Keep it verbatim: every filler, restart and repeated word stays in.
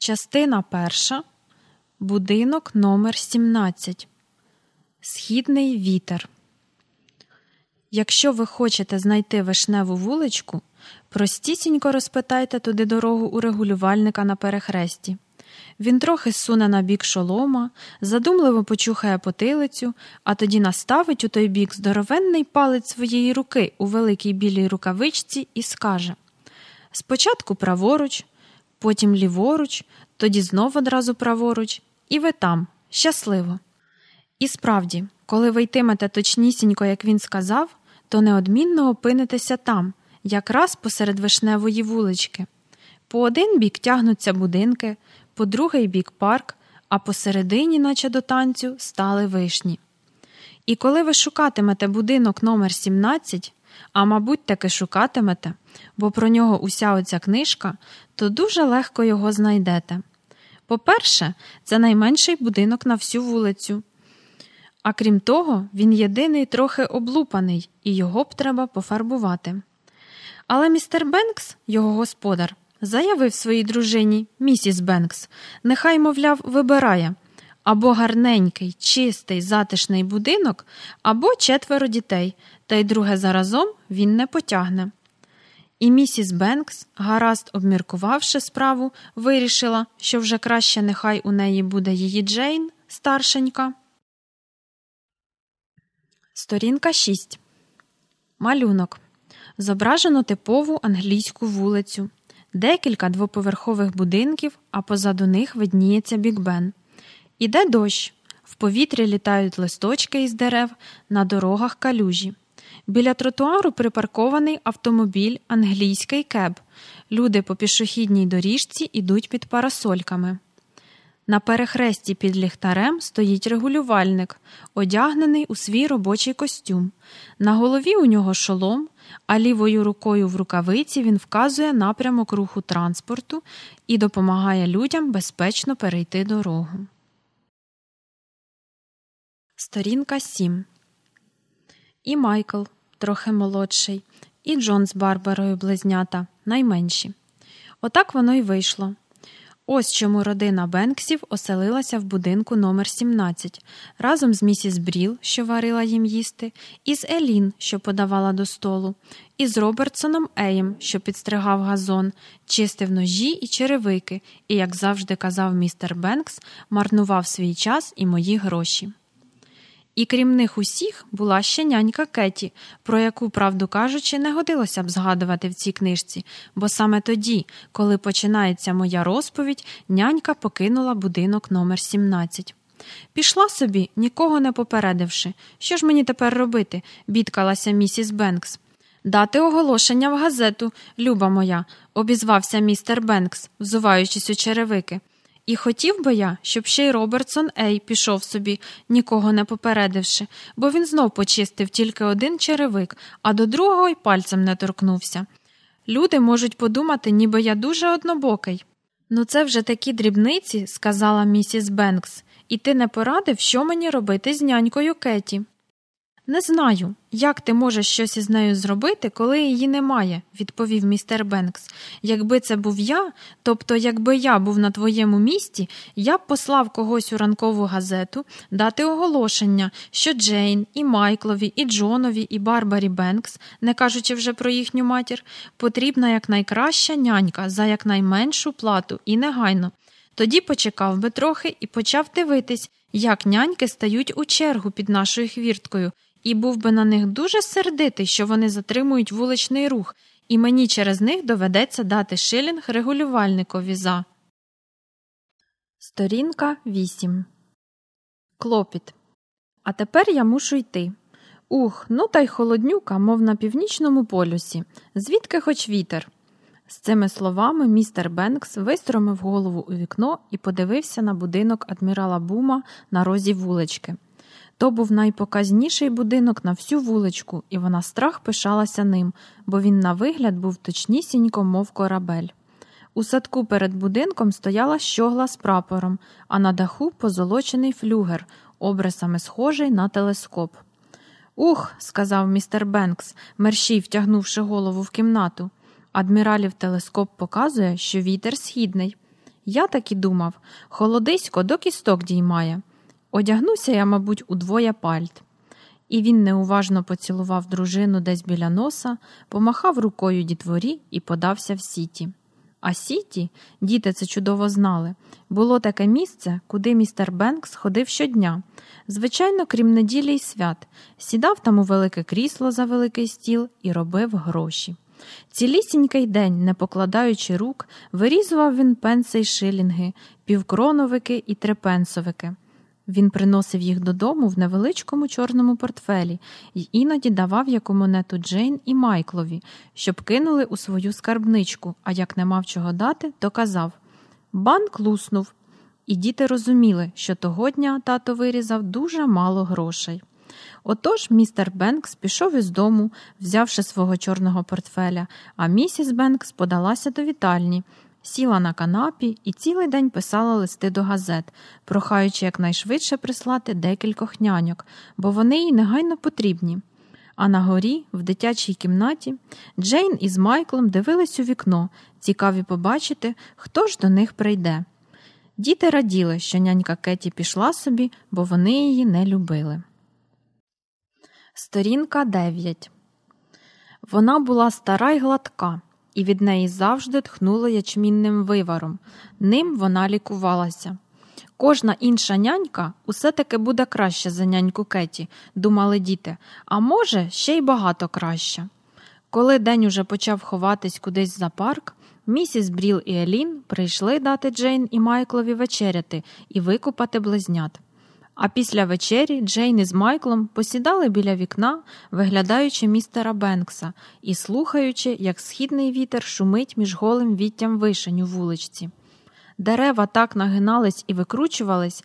Частина перша. Будинок номер сімнадцять. Східний вітер. Якщо ви хочете знайти вишневу вуличку, простісінько розпитайте туди дорогу у регулювальника на перехресті. Він трохи зсуне на бік шолома, задумливо почухає потилицю, а тоді наставить у той бік здоровенний палець своєї руки у великій білій рукавичці і скаже: спочатку праворуч, потім ліворуч, тоді знов одразу праворуч, і ви там, щасливо. І справді, коли ви йтимете точнісінько, як він сказав, то неодмінно опинитеся там, якраз посеред вишневої вулички. По один бік тягнуться будинки, по другий бік парк, а посередині, наче до танцю, стали вишні. І коли ви шукатимете будинок номер сімнадцять, а мабуть таки шукатимете, бо про нього уся оця книжка, то дуже легко його знайдете. По-перше, це найменший будинок на всю вулицю. А крім того, він єдиний трохи облупаний, і його б треба пофарбувати. Але містер Бенкс, його господар, заявив своїй дружині, місіс Бенкс, нехай, мовляв, вибирає або гарненький, чистий, затишний будинок, або четверо дітей, та й друге заразом він не потягне. І місіс Бенкс, гаразд обміркувавши справу, вирішила, що вже краще нехай у неї буде її Джейн, старшенька. Сторінка шість. Малюнок. Зображено типову англійську вулицю. Декілька двоповерхових будинків, а позаду них видніється Біг-Бен. Іде дощ. В повітрі літають листочки із дерев, на дорогах калюжі. Біля тротуару припаркований автомобіль англійський кеб. Люди по пішохідній доріжці ідуть під парасольками. На перехресті під ліхтарем стоїть регулювальник, одягнений у свій робочий костюм. На голові у нього шолом, а лівою рукою в рукавиці він вказує напрямок руху транспорту і допомагає людям безпечно перейти дорогу. Сторінка сім. І Майкл, трохи молодший, і Джон з Барбарою близнята, найменші. Отак воно й вийшло. Ось чому родина Бенксів оселилася в будинку номер сімнадцять, разом з місіс Бріл, що варила їм їсти, і з Елін, що подавала до столу, і з Робертсоном Еєм, що підстригав газон, чистив ножі і черевики, і, як завжди казав містер Бенкс, марнував свій час і мої гроші. І крім них усіх була ще нянька Кеті, про яку, правду кажучи, не годилося б згадувати в цій книжці, бо саме тоді, коли починається моя розповідь, нянька покинула будинок номер сімнадцять. Пішла собі, нікого не попередивши. Що ж мені тепер робити? Бідкалася місіс Бенкс. Дати оголошення в газету, люба моя, обізвався містер Бенкс, взуваючись у черевики. І хотів би я, щоб ще й Робертсон Ей пішов собі, нікого не попередивши, бо він знов почистив тільки один черевик, а до другого й пальцем не торкнувся. Люди можуть подумати, ніби я дуже однобокий. Ну це вже такі дрібниці, сказала місіс Бенкс, і ти не порадив, що мені робити з нянькою Кеті? Не знаю, як ти можеш щось із нею зробити, коли її немає, відповів містер Бенкс. Якби це був я, тобто якби я був на твоєму місці, я б послав когось у ранкову газету дати оголошення, що Джейн, і Майклові, і Джонові, і Барбарі Бенкс, не кажучи вже про їхню матір, потрібна якнайкраща нянька за якнайменшу плату і негайно. Тоді почекав би трохи і почав дивитись, як няньки стають у чергу під нашою хвірткою, і був би на них дуже сердитий, що вони затримують вуличний рух, і мені через них доведеться дати шилінг регулювальникові за. Сторінка вісім. Клопіт. А тепер я мушу йти. Ух, ну та й холоднюка, мов на північному полюсі. Звідки хоч вітер? З цими словами містер Бенкс вистромив голову у вікно і подивився на будинок адмірала Бума на розі вулички. То був найпоказніший будинок на всю вуличку, і вона страх пишалася ним, бо він на вигляд був точнісінько, мов корабель. У садку перед будинком стояла щогла з прапором, а на даху позолочений флюгер, обрисами схожий на телескоп. «Ух!» – сказав містер Бенкс, мерщій втягнувши голову в кімнату. «Адміралів телескоп показує, що вітер східний». Я так і думав, холодисько до кісток діймає. Одягнуся я, мабуть, удвоє пальт. І він неуважно поцілував дружину десь біля носа, помахав рукою дітворі і подався в Сіті. А Сіті, діти це чудово знали, було таке місце, куди містер Бенкс ходив щодня. Звичайно, крім неділі й свят. Сідав там у велике крісло за великий стіл і робив гроші. Цілісінький день, не покладаючи рук, вирізував він пенси й шилінги, півкроновики і трипенсовики. Він приносив їх додому в невеличкому чорному портфелі й іноді давав яку монету Джейн і Майклові, щоб кинули у свою скарбничку, а як не мав чого дати, то казав «Банк луснув». І діти розуміли, що того дня тато вирізав дуже мало грошей. Отож містер Бенкс пішов із дому, взявши свого чорного портфеля, а місіс Бенкс подалася до вітальні, сіла на канапі і цілий день писала листи до газет, прохаючи якнайшвидше прислати декількох няньок, бо вони їй негайно потрібні. А на горі, в дитячій кімнаті, Джейн із Майклом дивились у вікно, цікаві побачити, хто ж до них прийде. Діти раділи, що нянька Кеті пішла собі, бо вони її не любили. Сторінка дев'ять. Вона була стара й гладка, і від неї завжди тхнуло ячмінним виваром. Ним вона лікувалася. Кожна інша нянька усе-таки буде краще за няньку Кеті, думали діти, а може, ще й багато краще. Коли день уже почав ховатись кудись за парк, місіс Бріл і Елін прийшли дати Джейн і Майклові вечеряти і викупати близнят. А після вечері Джейн із Майклом посідали біля вікна, виглядаючи містера Бенкса і слухаючи, як східний вітер шумить між голим віттям вишень у вуличці. Дерева так нагинались і викручувались,